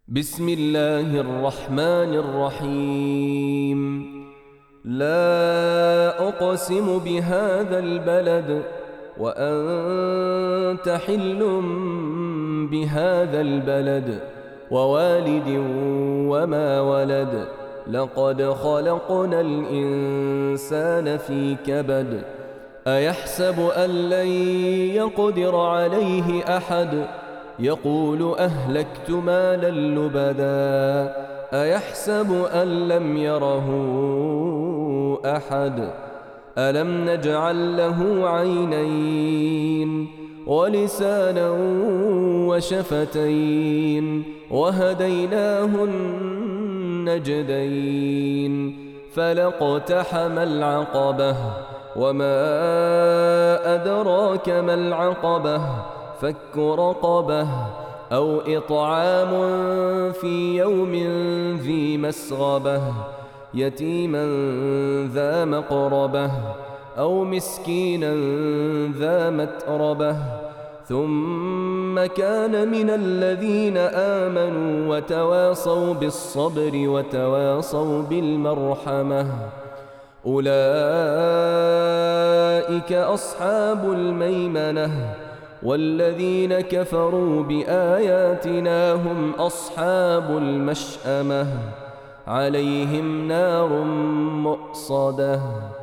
بسم الله الرحمن الرحيم. لا أقسم بهذا البلد وأنت حل بهذا البلد ووالد وما ولد. لقد خلقنا الإنسان في كبد. أيحسب أن لن يقدر عليه أحد؟ يقول أهلكت مالا لبدا. أيحسب أن لم يره أحد؟ ألم نجعل له عينين ولسانا وشفتين وهديناه النجدين. فلاقتحم العقبة وما أدراك ما العقبة؟ فك رقبة أو إطعام في يوم ذي مسغبة يتيما ذا مقربة أو مسكينا ذا متربة. ثم كان من الذين آمنوا وتواصوا بالصبر وتواصوا بالمرحمة. أولئك أصحاب الميمنة. والذين كفروا بآياتنا هم أصحاب المشأمة. عليهم نار مؤصدة.